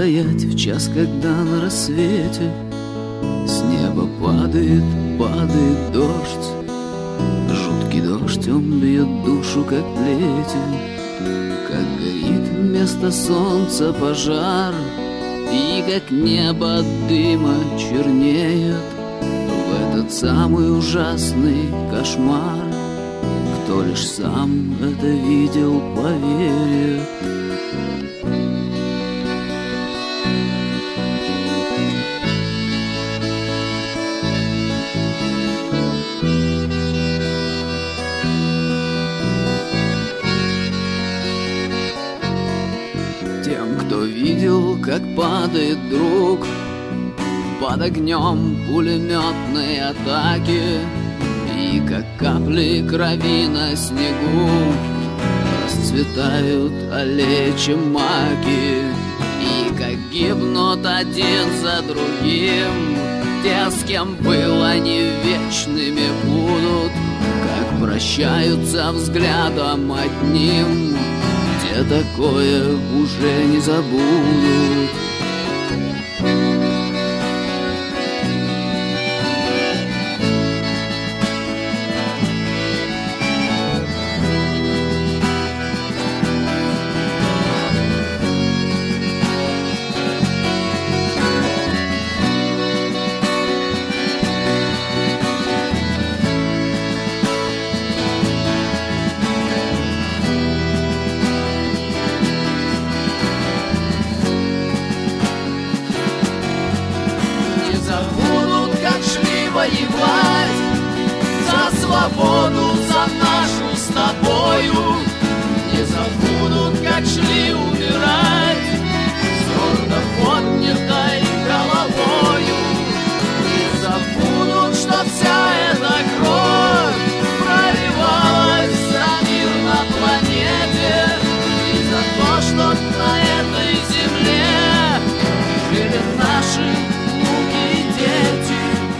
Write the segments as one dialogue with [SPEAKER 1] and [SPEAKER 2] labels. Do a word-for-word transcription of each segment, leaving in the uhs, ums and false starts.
[SPEAKER 1] стоять в час, когда на рассвете с неба падает, падает дождь. Жуткий дождь, он бьет душу, как плетью, как горит вместо солнца пожар, и как небо от дыма чернеет в этот самый ужасный кошмар. Кто лишь сам это видел, поверит. Тем, кто видел, как падает друг под огнем пулеметной атаки, и как капли крови на снегу расцветают аллеи маки, и как гибнут один за другим те, с кем был, они вечными будут, как прощаются взглядом одним, те такое уже не забудут. Воевать за свободу, за нашу с тобою. Не забудут, как шли умирать с гордо поднятой головою. Не забудут, что вся эта кровь проливалась за мир на планете и за то, что на этой земле жили наши внуки и дети.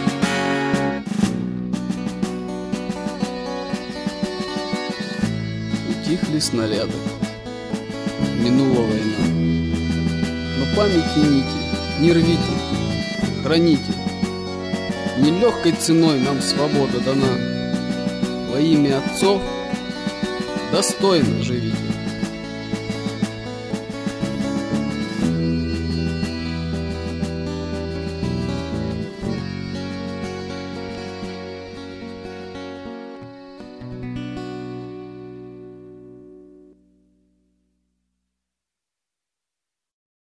[SPEAKER 2] Утихли снаряды, минула война, но памяти нити не рвите, храните. Нелегкой ценой нам свобода дана, во имя отцов достойно живите.